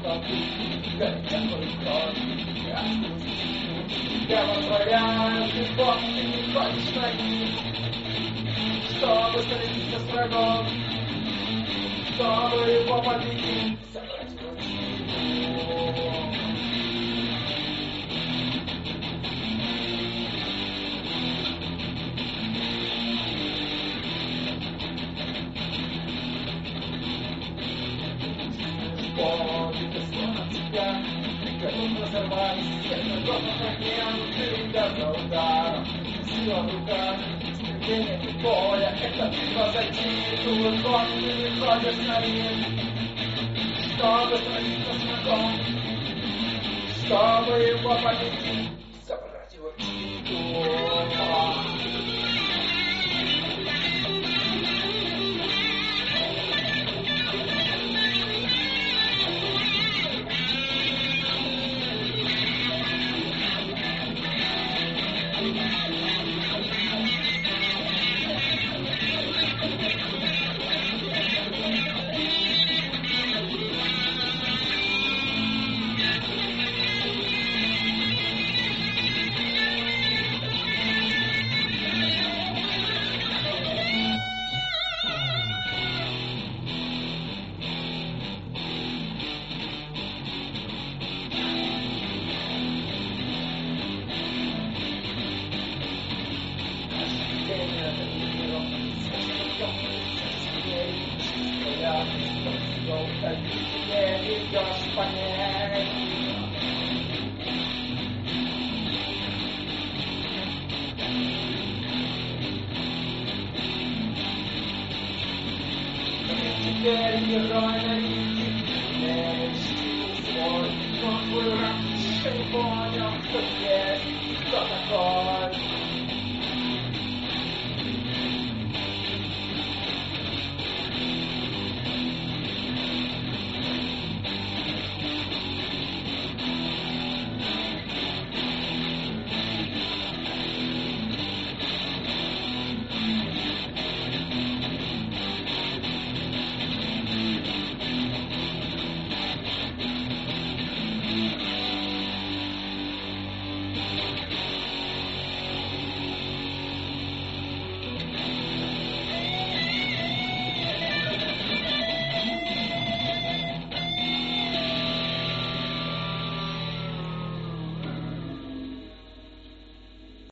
Я возглавляю любовь, ты не ходишь на них, чтобы встретиться с врагом, чтобы его победить, собрать вручную. Помни, ты слова тебя, готов разорвать всех врагов на фрагмент, ты за ударом, сила в руках, стремление и поля, это битва за титул, вот ты выходишь на ринг, чтобы сразиться с врагом, чтобы его победить, забрать его титул. Теперь герой навеки, свой, но твой раб еще не понял, кто есть, кто такой.